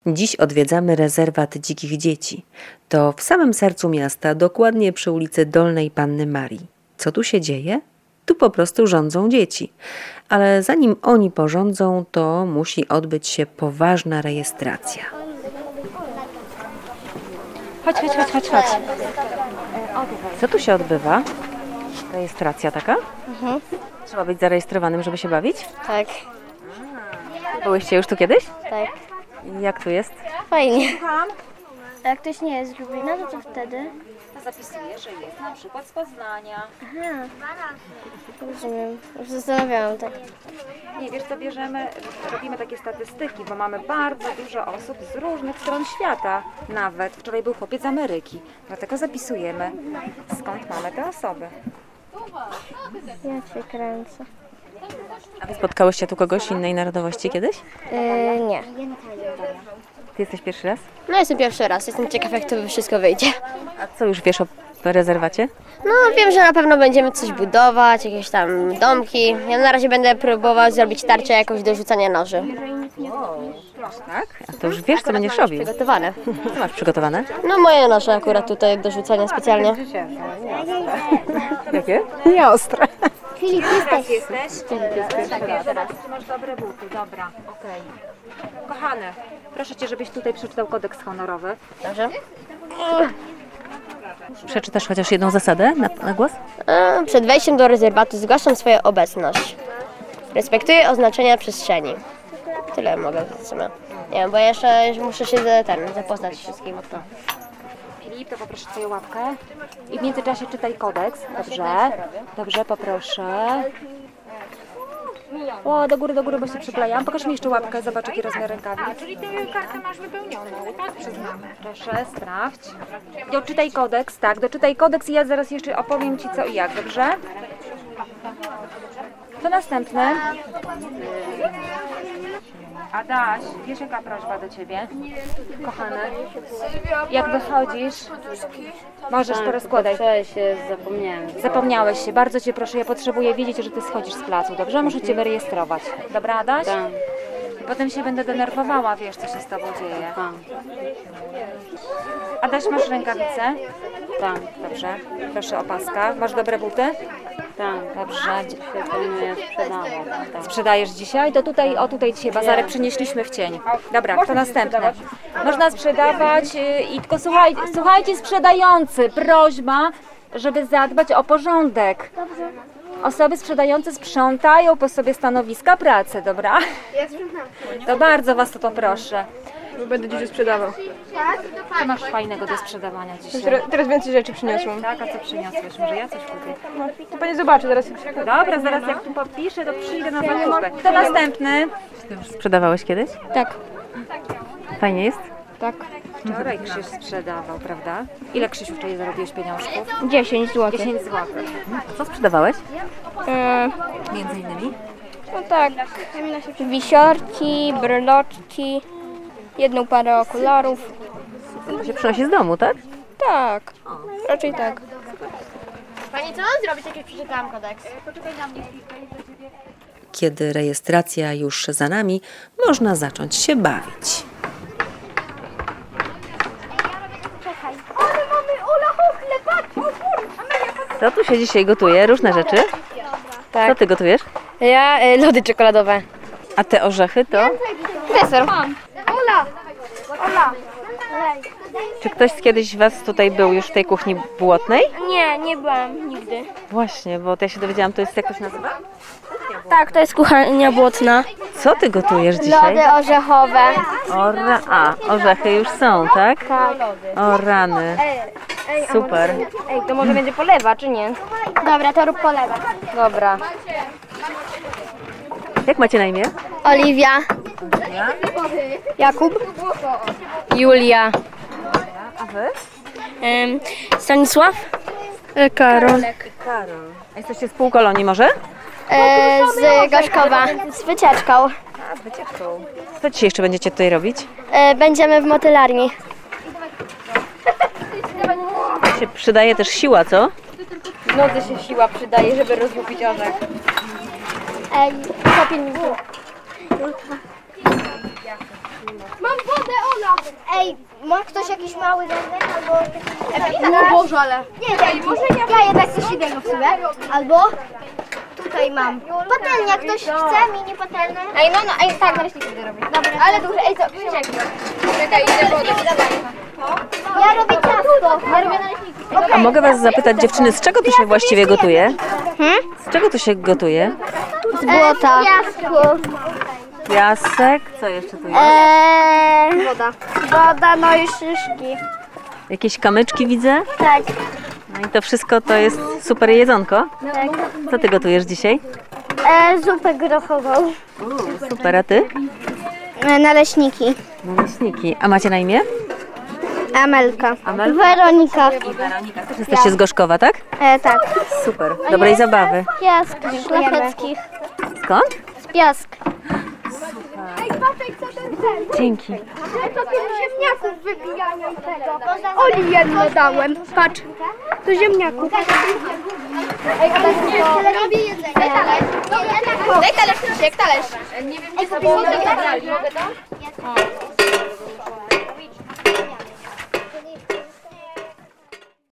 Dziś odwiedzamy rezerwat dzikich dzieci. To w samym sercu miasta, dokładnie przy ulicy Dolnej Panny Marii. Co tu się dzieje? Tu po prostu rządzą dzieci. Ale zanim oni porządzą, to musi odbyć się poważna rejestracja. Chodź. Co tu się odbywa? Rejestracja taka? Trzeba być zarejestrowanym, żeby się bawić? Tak, Byłyście już tu kiedyś? tak. Jak tu jest? Fajnie. A jak ktoś nie jest z Lublina, to co wtedy? Zapisuję, że jest na przykład z Poznania. Aha, rozumiem. Już zastanawiałam tak. Nie, wiesz co, robimy takie statystyki, bo mamy bardzo dużo osób z różnych stron świata. Nawet wczoraj był chłopiec z Ameryki. Dlatego zapisujemy, skąd mamy te osoby. Ja się kręcę. A wy spotkałyście tu kogoś innej narodowości kiedyś? Nie. Ty jesteś pierwszy raz? No jestem pierwszy raz, jestem ciekaw jak to wszystko wyjdzie. A co już wiesz o rezerwacie? No wiem, że na pewno będziemy coś budować, jakieś tam domki. Ja na razie będę próbować zrobić tarczę jakoś do rzucania noży. Tak? A to już wiesz, co będziesz robił. Przygotowane. Co masz przygotowane? No moje noże akurat tutaj do rzucania specjalnie. Jakie? Nieostre. Filip, jesteś? Masz dobre buty, dobra, okej. Kochany, proszę Cię, żebyś tutaj przeczytał kodeks honorowy. Dobrze. Przeczytasz chociaż jedną zasadę na głos? Przed wejściem do rezerwatu zgłaszam swoją obecność. Respektuję oznaczenia przestrzeni. Tyle mogę w sumie. Nie wiem, bo jeszcze muszę się zapoznać z wszystkim. Filip, to poproszę Twoją łapkę. I w międzyczasie czytaj kodeks. Dobrze, poproszę. O, do góry, bo się przyklejam. Pokaż mi jeszcze łapkę, zobacz jaki rozmiar rękawic. Czyli tę kartę masz wypełnioną, tak? Przyznamy. Proszę, sprawdź. Doczytaj kodeks, tak, doczytaj kodeks i ja zaraz jeszcze opowiem Ci co i jak, dobrze? To następne. Adaś, wiesz jaka prośba do Ciebie? Kochany, jak wychodzisz, możesz porozkładać. Zapomniałeś się, bardzo Cię proszę, ja potrzebuję wiedzieć, że Ty schodzisz z placu, dobrze? Muszę Cię wyrejestrować. Dobra, Adaś? I potem się będę denerwowała, wiesz co się z Tobą dzieje. Adaś, masz rękawice? Tak. Dobrze, proszę opaska. Masz dobre buty? Tak. Dobrze. Sprzedajesz dzisiaj? To tutaj dzisiaj bazarek przynieśliśmy w cień. Dobra, to następne. Można sprzedawać i tylko słuchajcie sprzedający, prośba, żeby zadbać o porządek. Osoby sprzedające sprzątają po sobie stanowiska pracy, dobra? To bardzo Was o to proszę. Będę dzisiaj sprzedawał. Co masz fajnego do sprzedawania dzisiaj? Teraz więcej rzeczy przyniosłam. Tak, a co przyniosłeś? Może ja coś kupię? To pani zobaczy, zaraz. Dobra, zaraz jak tu podpiszę, to przyjdę na zakupę. To następny. Ty już sprzedawałeś kiedyś? Tak. Fajnie jest? Tak. Wczoraj Krzyś sprzedawał, prawda? Ile Krzysiu wczoraj zarobiłeś pieniążków? 10 zł. 10 zł. Co sprzedawałeś? Między innymi? No tak. Wisiorki, bryloczki, jedną parę okularów. To się przynosi z domu, tak? Tak. Raczej tak. Pani, co mam zrobić, jak już przeczytałam kodeks? Kiedy rejestracja już za nami, można zacząć się bawić. Co tu się dzisiaj gotuje? Różne rzeczy? Tak. Co Ty gotujesz? Ja lody czekoladowe. A te orzechy to? Deser. Czy ktoś kiedyś Was tutaj był już w tej kuchni błotnej? Nie byłam nigdy. Właśnie, bo to ja się dowiedziałam, to jest jak to się nazywa? Tak, to jest kuchnia błotna. Co Ty gotujesz dzisiaj? Lody orzechowe. Orzechy już są, tak? Tak. O rany. Super. Ej, to może będzie polewa, czy nie? Dobra, to rób polewa. Dobra. Jak macie na imię? Oliwia. Jakub. Julia. A Wy? Stanisław. Karol. Karol. A jesteście z półkolonii może? Z Gorzkowa. Z wycieczką. A, z wycieczką. Co dzisiaj jeszcze będziecie tutaj robić? Będziemy w motylarni. Się przydaje też siła, co? W nocy się siła przydaje, żeby rozłupić orzech. Za 5 minut. Mam wodę! Ej, ma ktoś jakiś mały garnek albo... No Boże, ale... Nie, może ja jednak coś innego w sumie. Albo... Tutaj mam. Patelnia, ktoś chce mini patelnię? Ej, ej, tak, naleśniki będę robić. Dobra. Ale duże, ej, co, czekaj, idę wodę. Ja robię ciasto. Ja robię naleśniki. A mogę was zapytać, dziewczyny, z czego tu się właściwie gotuje? Z czego tu się gotuje? Z błota. Piasku. Piasek, co jeszcze tu jest? Woda. Woda, no i szyszki. Jakieś kamyczki widzę? Tak. No i to wszystko to jest super jedzonko. Tak. Co ty gotujesz dzisiaj? Zupę grochową. Super, a ty? Naleśniki. Naleśniki. A macie na imię? Amelka. Amelka? Weronika. Weronika. Też jesteście z Gorzkowa, tak? Tak. Super, dobrej zabawy. Piask szlacheckich. Skąd? Z piask. Dzięki. To ziemniaków wybijania i tego. Oli jedno dałem. Patrz. Do ziemniaków. Robię jedzenie. Daj talerz. Daj talerz, Krzysiek, talerz. Nie wiem, gdzie to było. Mogę to?